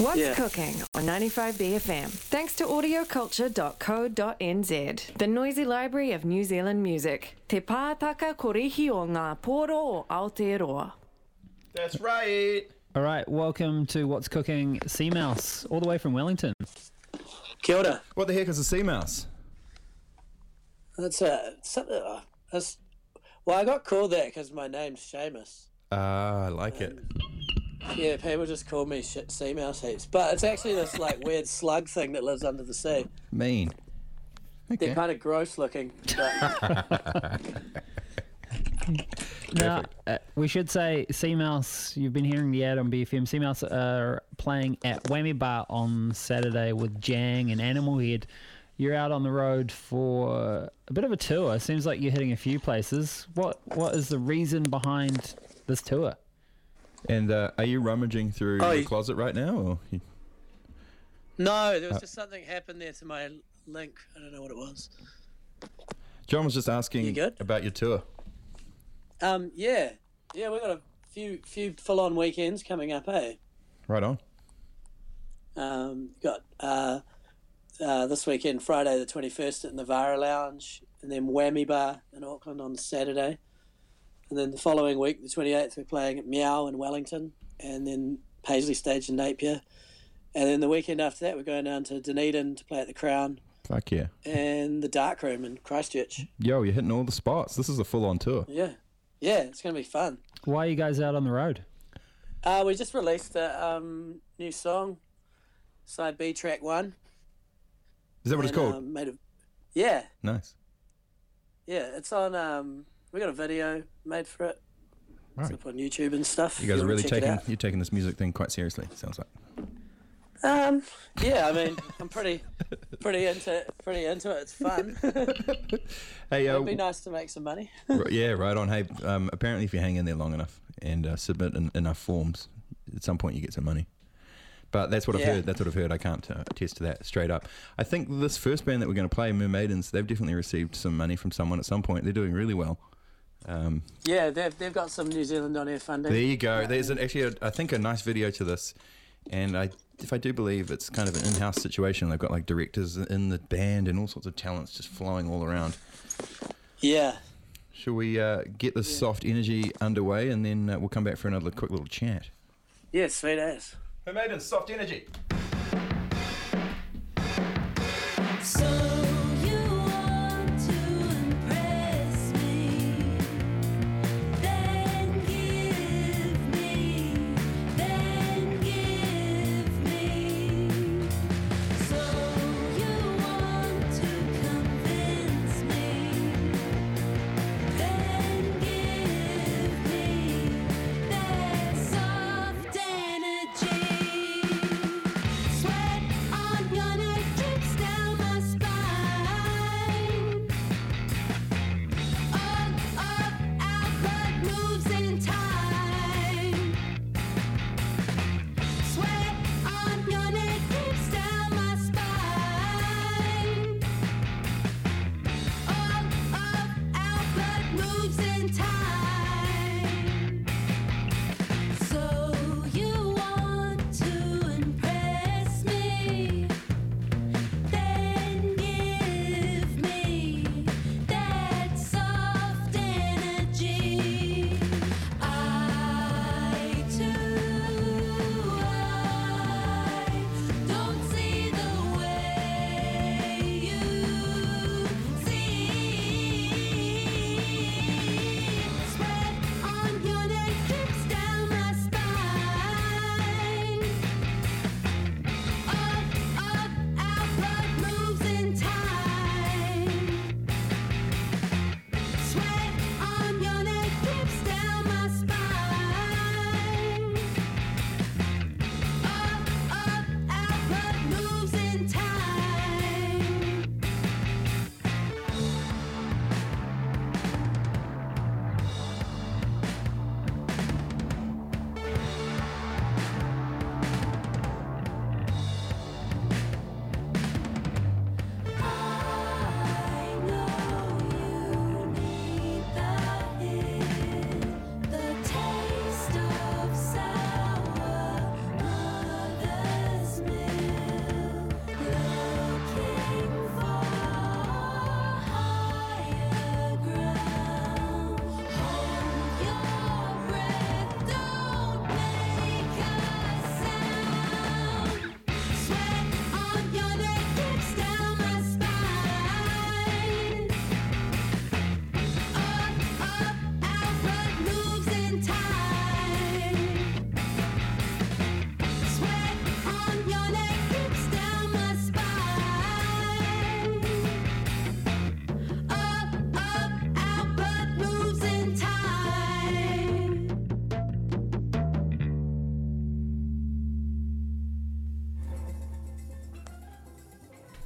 What's cooking on 95BFM? Thanks to audioculture.co.nz, the noisy library of New Zealand music. Te pātaka korihi o ngā pōro o Aotearoa. That's right. All right, welcome to What's Cooking, Sea Mouse, all the way from Wellington. Kia ora. What the heck is a sea mouse? That's something. Well, I got called that because my name's Seamus. I like it. Yeah, people just call me sea mouse heaps, but it's actually this like weird slug thing that lives under the sea. Mean. Okay. They're kind of gross looking. But... Now, we should say Sea Mouse, you've been hearing the ad on BFM. Sea Mouse are playing at Whammy Bar on Saturday with Jang and Animal Head. You're out on the road for a bit of a tour. Seems like you're hitting a few places. What is the reason behind this tour? And are you rummaging through your closet right now? Or No, there was just something happened there to my link. I don't know what it was. John was just asking about your tour. Yeah, we've got a few full-on weekends coming up, eh? Right on. Got this weekend, Friday the 21st at Navara Lounge, and then Whammy Bar in Auckland on Saturday. And then the following week, the 28th, we're playing at Meow in Wellington, and then Paisley Stage in Napier. And then the weekend after that, we're going down to Dunedin to play at the Crown. Fuck yeah. And the Dark Room in Christchurch. Yo, you're hitting all the spots. This is a full-on tour. Yeah, it's going to be fun. Why are you guys out on the road? We just released a new song, Side B, Track 1. Is that what it's called? Yeah. Nice. Yeah, it's on... we got a video made for it. It's up on YouTube and stuff. You guys are really taking this music thing quite seriously, sounds like. Yeah, I mean, I'm pretty into it. It's fun. Hey, it'd be nice to make some money. Yeah, right on. Hey, apparently if you hang in there long enough and submit enough forms, at some point you get some money. But that's what I've heard. That's what I've heard. I can't attest to that straight up. I think this first band that we're going to play, Mermaidens, they've definitely received some money from someone at some point. They're doing really well. Yeah, they've got some New Zealand on air funding. There you go. There's actually, I think, a nice video to this. And if I do believe it's kind of an in-house situation, they've got like directors in the band and all sorts of talents just flowing all around. Yeah. Shall we get this soft energy underway and then we'll come back for another quick little chat? Yeah, sweet ass. Mermaidens, soft energy. Sweat on your neck drips down my spine.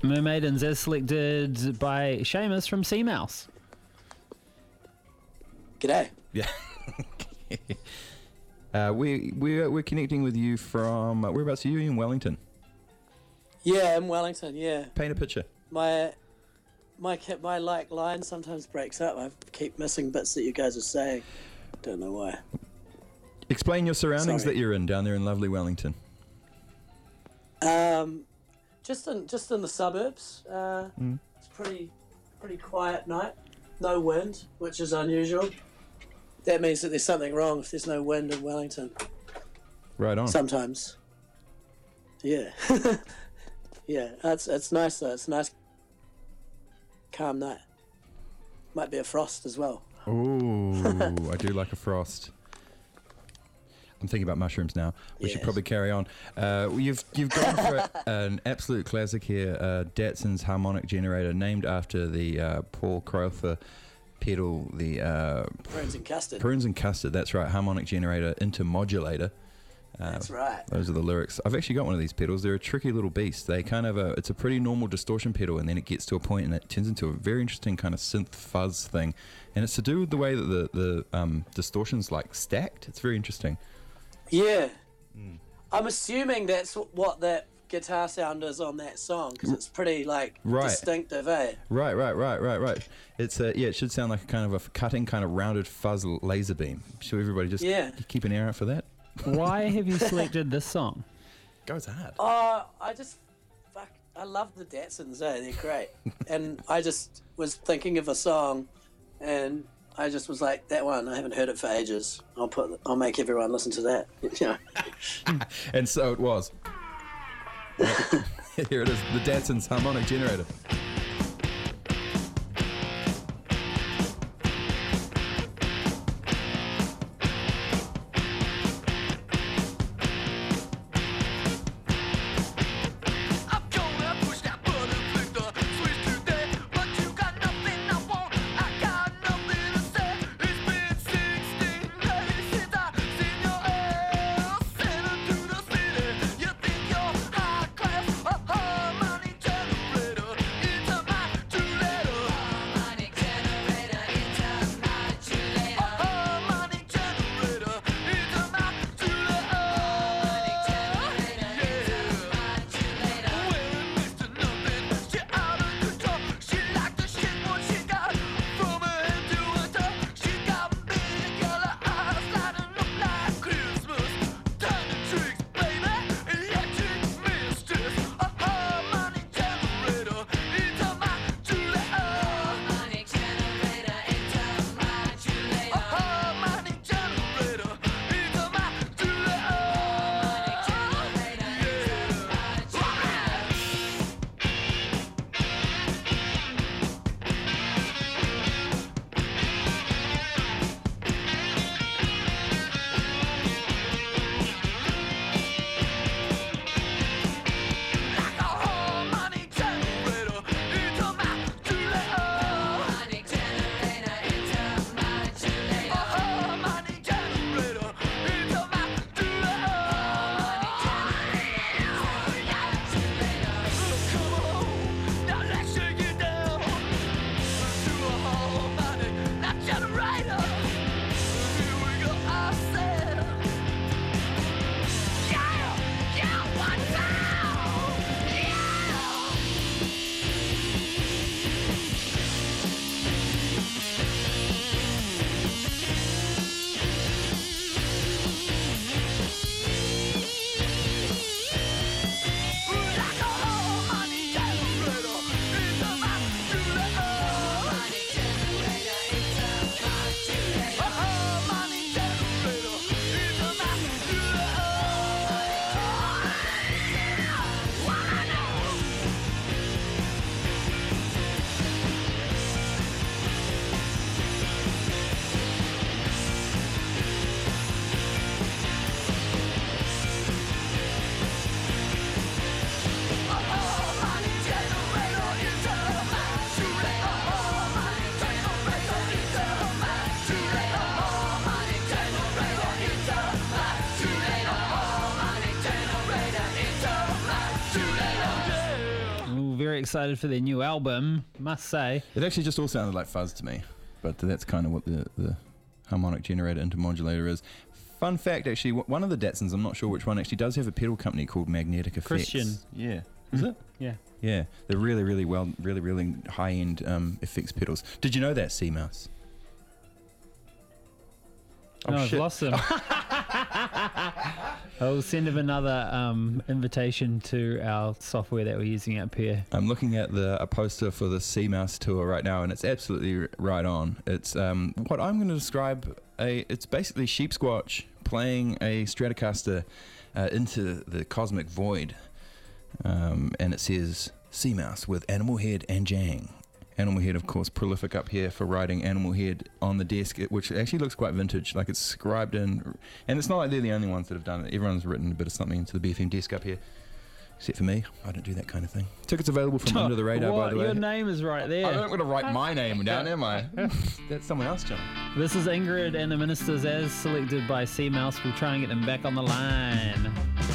Mermaidens as selected by Seamus from Sea Mouse. G'day. Yeah. We're connecting with you from whereabouts are you in Wellington? Yeah, in Wellington. Yeah, Paint a picture. my like line sometimes breaks up. I keep missing bits that you guys are saying. Don't know why. Explain your surroundings Sorry. that you're in down there in lovely Wellington. Just in the suburbs. It's pretty quiet night. No wind, which is unusual. That means that there's something wrong if there's no wind in Wellington. Right on. Sometimes. Yeah. Yeah, it's nice though. It's a nice, calm night. Might be a frost as well. Ooh, I do like a frost. I'm thinking about mushrooms now. We should Yes. probably carry on. You've gone for an absolute classic here, Datsun's harmonic generator, named after the Paul Crowther pedal, the Prunes and custard. Prunes and Custard. That's right, harmonic generator intermodulator. That's right. Those are the lyrics. I've actually got one of these pedals. They're a tricky little beast. They kind of it's a pretty normal distortion pedal, and then it gets to a point and it turns into a very interesting kind of synth fuzz thing, and it's to do with the way that the distortion's like stacked. It's very interesting. Yeah. I'm assuming that's what that guitar sound is on that song because it's pretty like Right. distinctive, eh? Right. It's it should sound like a kind of a cutting, kind of rounded fuzz laser beam. So everybody just keep an ear out for that. Why have you selected this song? Goes hard. I love the Datsuns, eh? They're great. And I just was thinking of a song, and I just was like, that one, I haven't heard it for ages. I'll make everyone listen to that. You know? And so it was. Here it is, the Datsun's harmonic generator. You think you're high class, a harmony generator. very excited for their new album, must say. It actually just all sounded like fuzz to me, but that's kind of what the harmonic generator intermodulator is. Fun fact, actually, one of the Datsuns, I'm not sure which one, actually does have a pedal company called Magnetic Effects. Christian. Yeah. Is it? Yeah. Yeah. They're really, really really high-end effects pedals. Did you know that, Seamouse? Oh, no, I've shit. lost him. I'll send him another invitation to our software that we're using up here. I'm looking at a poster for the Seamouse tour right now, and it's absolutely right on. It's what I'm going to describe. It's basically Sheep Squatch playing a Stratocaster into the cosmic void, and it says Seamouse with Animal Head and Jang. Animal Head, of course, prolific up here for writing Animal Head on the desk, which actually looks quite vintage. Like it's scribed in, and it's not like they're the only ones that have done it. Everyone's written a bit of something into the BFM desk up here, except for me. I don't do that kind of thing. Tickets available from Under the Radar, by the way. Your name is right there. I don't want to write my name down, am I? That's someone else, John. This is Ingrid and the Ministers as selected by Seamouse. We'll try and get them back on the line.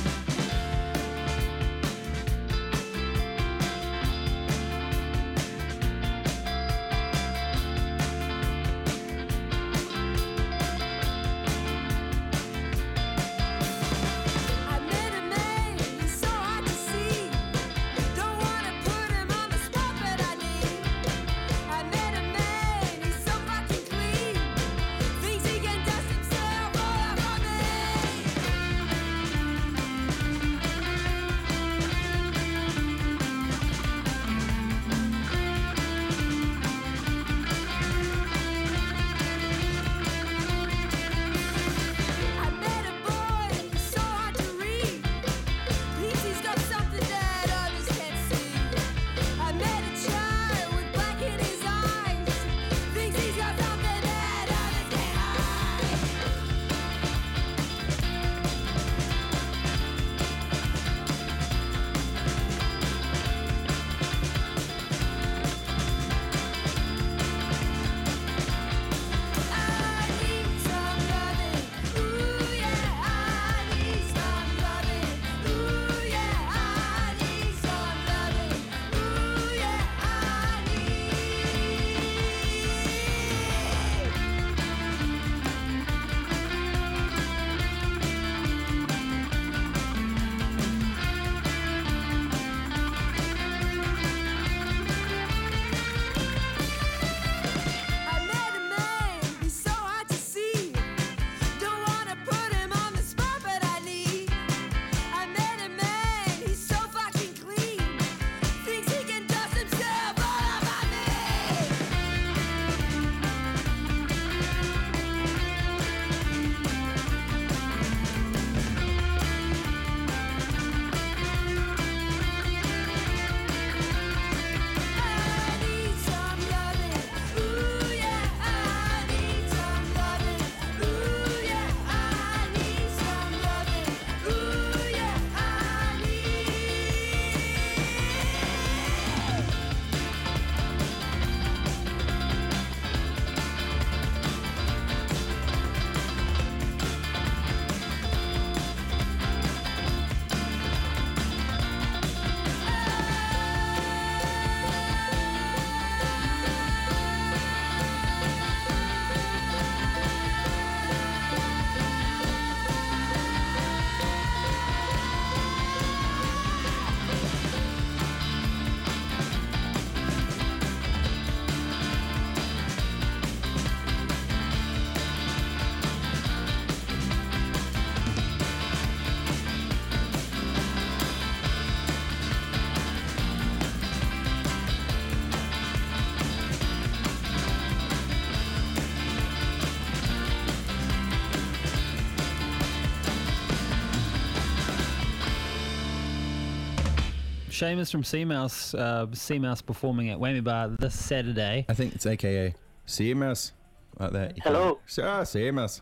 Seamus from Seamouse, Seamouse performing at Whammy Bar this Saturday. I think it's AKA Seamouse, like that. Hello. Seamouse.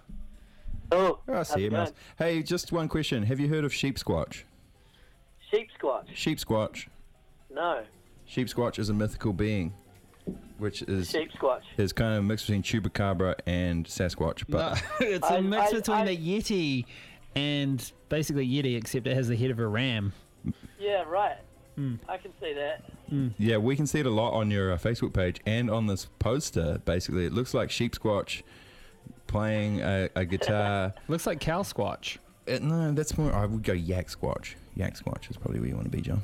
Oh, Seamouse. Hey, just one question. Have you heard of Sheep Squatch? Sheep Squatch? Sheep Squatch. No. Sheep Squatch is a mythical being, which is Sheep Squatch. Is kind of a mix between Chupacabra and Sasquatch. But no, it's a mix between a Yeti and basically Yeti, except it has the head of a ram. Yeah, right. I can see that. Yeah, we can see it a lot on your Facebook page and on this poster. Basically, it looks like Sheep Squatch playing a guitar. Looks like cow squatch. No, that's more. I would go Yak Squatch. Yak Squatch is probably where you want to be, John.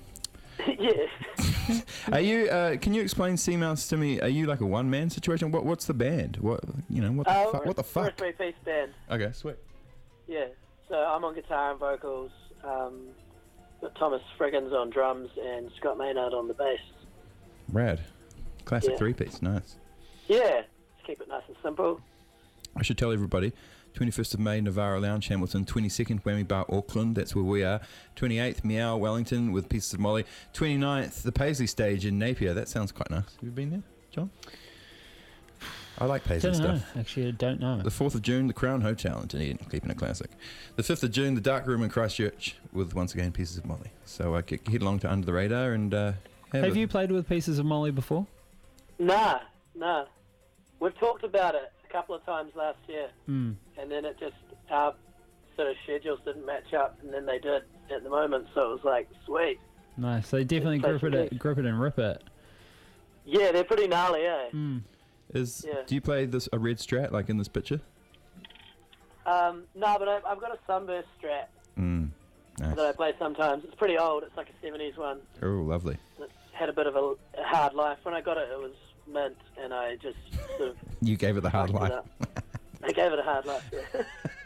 Yeah. Are you? Can you explain Sea Mouse to me? Are you like a one-man situation? What's the band? What the fuck? We're a three-piece band. Okay, sweet. Yeah. So I'm on guitar and vocals. Got Thomas Friggins on drums and Scott Maynard on the bass. Rad. Classic Yeah. three-piece. Nice. Yeah. Let's keep it nice and simple. I should tell everybody, 21st of May, Navarra Lounge, Hamilton. 22nd, Whammy Bar, Auckland. That's where we are. 28th, Meow, Wellington with Pieces of Molly. 29th, the Paisley Stage in Napier. That sounds quite nice. Have you been there, John? I like Paisley Don't know. stuff. Actually, I don't know. The 4th of June, the Crown Hotel in Dunedin, keeping it classic. The 5th of June, the Dark Room in Christchurch with, once again, Pieces of Molly. So head along to Under the Radar and Have you played with Pieces of Molly before? Nah. We've talked about it a couple of times last year, Mm. and then it just, our sort of schedules didn't match up, and then they did at the moment, so it was like, sweet. Nice. So definitely Play grip some it, gigs. grip it and rip it. Yeah, they're pretty gnarly, eh? Mm. Yeah. Do you play a red Strat like in this picture? No, but I've got a Sunburst Strat Nice. that I play sometimes. It's pretty old. It's like a 70s one. Oh, lovely. It's had a bit of a hard life. When I got it, it was mint, and I just sort of You gave it the hard fucked it life. up. I gave it a hard life, yeah.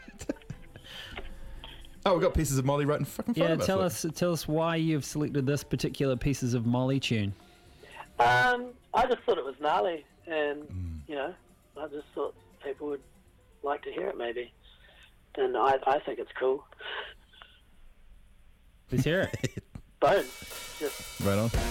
Oh, we've got Pieces of Molly right in fucking front Yeah, of us. tell us why you've selected this particular Pieces of Molly tune. I just thought it was gnarly, and, you know, I just thought people would like to hear it, maybe. And I think it's cool. Let's hear it. Bones. Just Right on.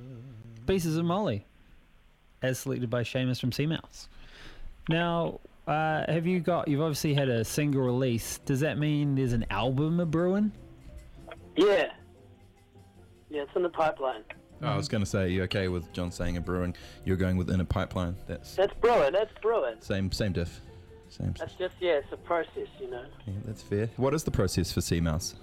Pieces of Molly, as selected by Seamus from Sea Mouse. Now, You've obviously had a single release. Does that mean there's an album a brewing? Yeah, it's in the pipeline. Oh, I was going to say, are you okay with John saying a brewing? You're going within a pipeline. That's brewing. same diff. That's just, it's a process, you know. Yeah, that's fair. What is the process for Sea Mouse?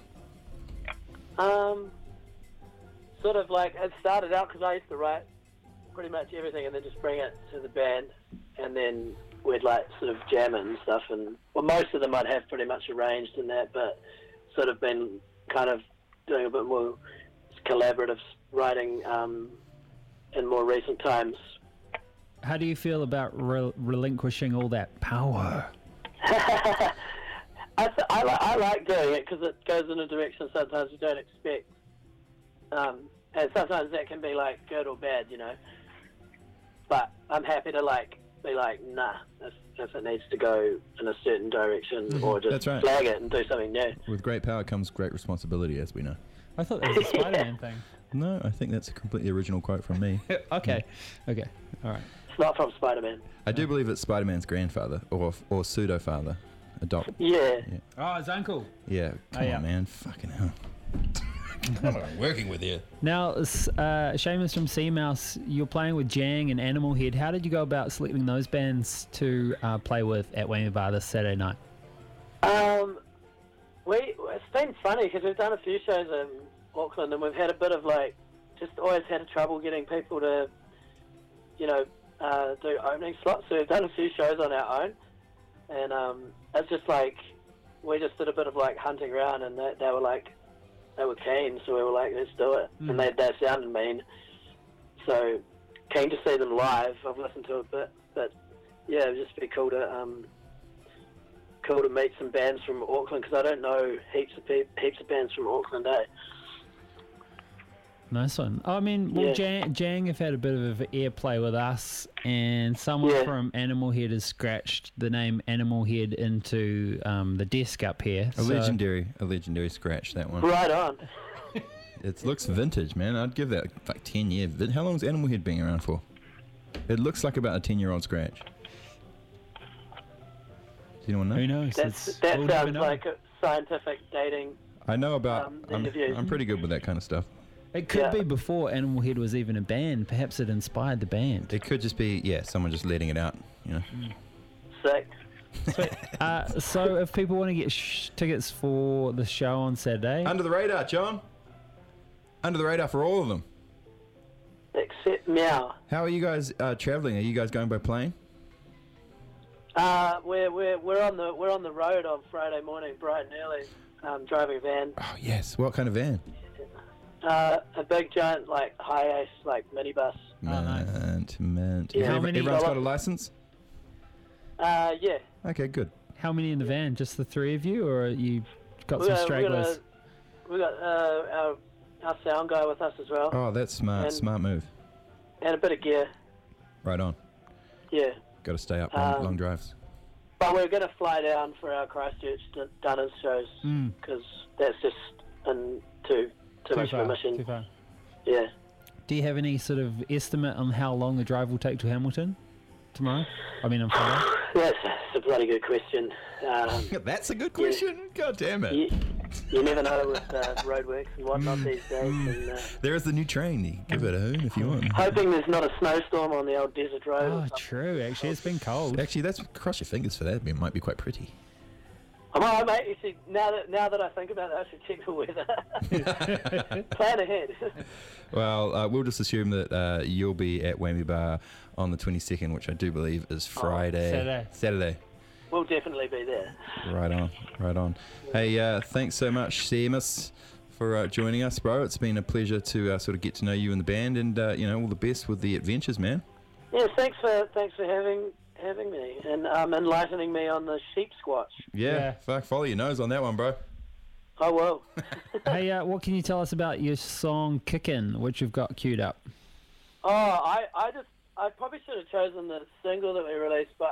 Sort of like, it started out because I used to write pretty much everything and then just bring it to the band, and then we'd like sort of jam it and stuff, and well, most of them I'd have pretty much arranged in that, but sort of been kind of doing a bit more collaborative writing in more recent times. How do you feel about relinquishing all that power? I like doing it because it goes in a direction sometimes you don't expect, and sometimes that can be like good or bad, you know. But I'm happy to be like, nah, if it needs to go in a certain direction, or just flag it and do something new. With great power comes great responsibility, as we know. I thought that was a Spider-Man thing. No, I think that's a completely original quote from me. Okay, all right. It's not from Spider-Man. I do believe it's Spider-Man's grandfather or pseudo-father. Yeah. Oh, his uncle. Yeah, come on, man. Fucking hell. I'm working with you. Now, Seamus from Sea Mouse, you're playing with Jang and Animal Head. How did you go about selecting those bands to play with at Whammy Bar this Saturday night? It's been funny because we've done a few shows in Auckland and we've had a bit of just always had trouble getting people to, do opening slots. So we've done a few shows on our own, and it's just we just did a bit of hunting around, and they were keen, so we were like, let's do it. And they sounded mean, so keen to see them live. I've listened to it a bit, but yeah, it would just be cool to meet some bands from Auckland, because I don't know heaps of bands from Auckland, eh? Nice one. I mean, well, yeah. Jang have had a bit of airplay with us, and someone from Animal Head has scratched the name Animal Head into the desk up here. A legendary scratch, that one. Right on. It looks vintage, man. I'd give that 10 years. How long has Animal Head been around for? It looks like about a 10-year-old scratch. Does anyone know? Who knows? That sounds like a scientific dating. I know about. I'm pretty good with that kind of stuff. It could be before Animal Head was even a band. Perhaps it inspired the band. It could just be, someone just letting it out, Sick. Sweet. So if people want to get tickets for the show on Saturday... Under the radar, John. Under the radar for all of them. Except Meow. How are you guys travelling? Are you guys going by plane? We're on the road on Friday morning, bright and early, driving a van. Oh, yes. What kind of van? A big giant high ace minibus. Mint. Yeah. Everyone's got a license? Yeah. Okay, good. How many in the van? Just the three of you, or you got some stragglers? We got our sound guy with us as well. Oh, that's smart. Smart move. And a bit of gear. Right on. Yeah. Got to stay up long drives. But we're going to fly down for our Christchurch Dunners shows, because that's just too much of a mission. Too far. Yeah. Do you have any sort of estimate on how long the drive will take to Hamilton tomorrow? I mean, on Friday? That's a bloody good question. That's a good question? Yeah. God damn it. You never know with roadworks and whatnot these days. And, there is the new train. You can give it a hoon if you want. Hoping there's not a snowstorm on the old desert road. Oh, true. Actually, it's been cold. Actually, cross your fingers for that. It might be quite pretty. Oh, mate, you see, now that I think about it, I should check the weather. Plan ahead. Well, we'll just assume that you'll be at Whammy Bar on the 22nd, which I do believe is Friday. Saturday. We'll definitely be there. Right on. Hey, thanks so much, Seamus, for joining us, bro. It's been a pleasure to sort of get to know you and the band, and all the best with the adventures, man. Yeah, thanks for having me and enlightening me on the sheep squatch. Yeah. Fuck, follow your nose on that one, bro. I will. Hey, what can you tell us about your song Kickin', which you've got queued up? Oh, I probably should have chosen the single that we released, but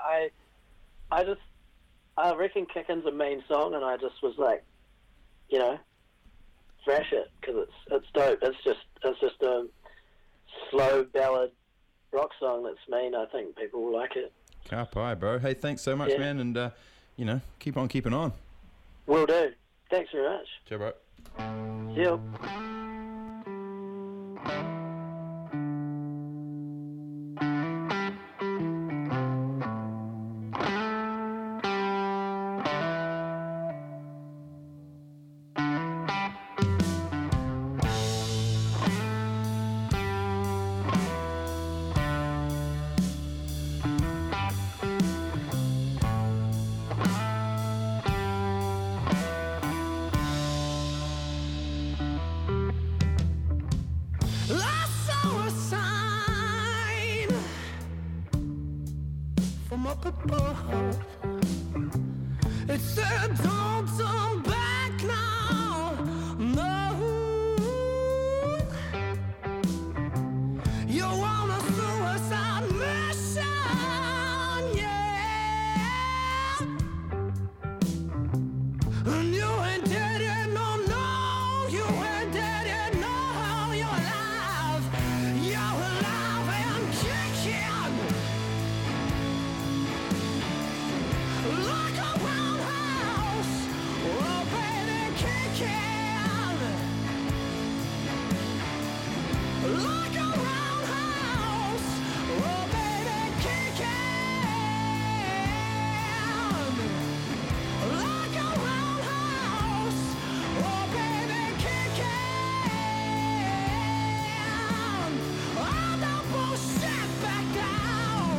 I reckon Kickin's a mean song, and I just was like, thrash it, because it's dope. It's just a slow ballad rock song that's mean. I think people will like it. Ka pai, bro. Hey, thanks so much, man, and keep on keeping on. Will do. Thanks very much. Ciao, bro. See you. I saw a sign from up above. It said, "Don't turn back now." No, you're on a suicide mission, yeah. And you ain't dead yet, no, you ain't dead yet, no, you're alive and kicking like a roundhouse. Oh, baby, kicking like a roundhouse. Oh, baby, kicking like a roundhouse. Oh, baby, kicking. Oh, don't bullshit back down.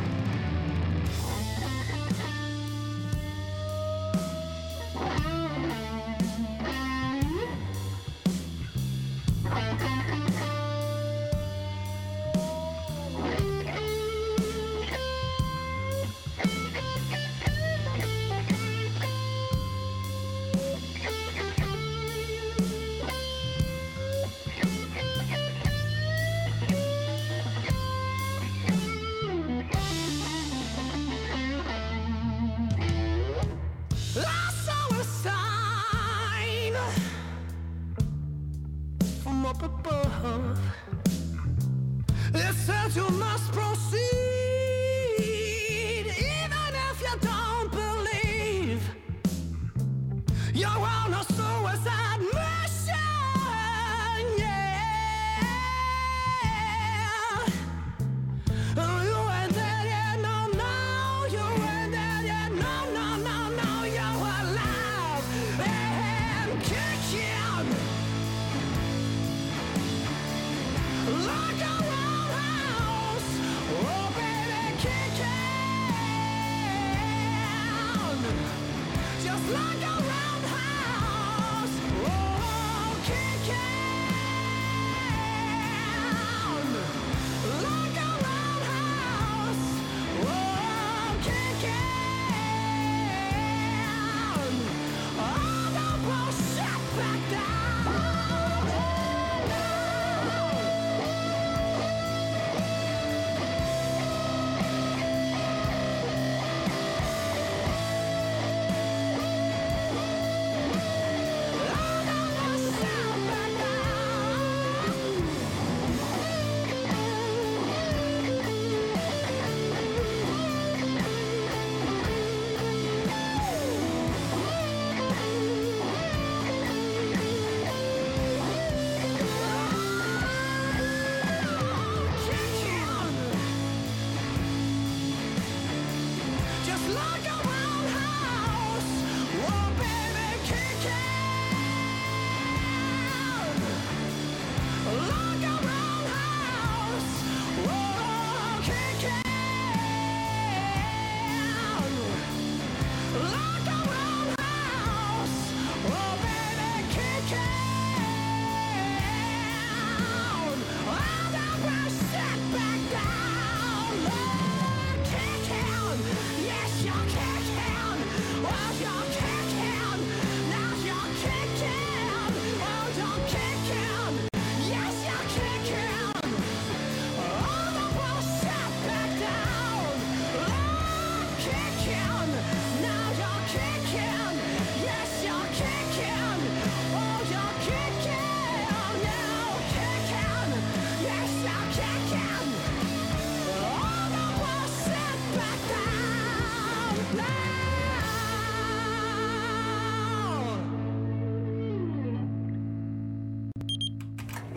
I saw a sign from up above. It said you must proceed, even if you don't believe. You're on a suicide mission, yeah. You ain't dead yet, no, you ain't dead yet, no, you're alive and kicking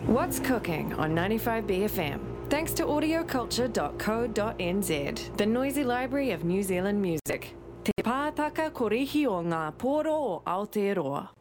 What's cooking on 95BFM? Thanks to audioculture.co.nz, the noisy library of New Zealand music. Te pātaka korihi o ngā pōro o Aotearoa.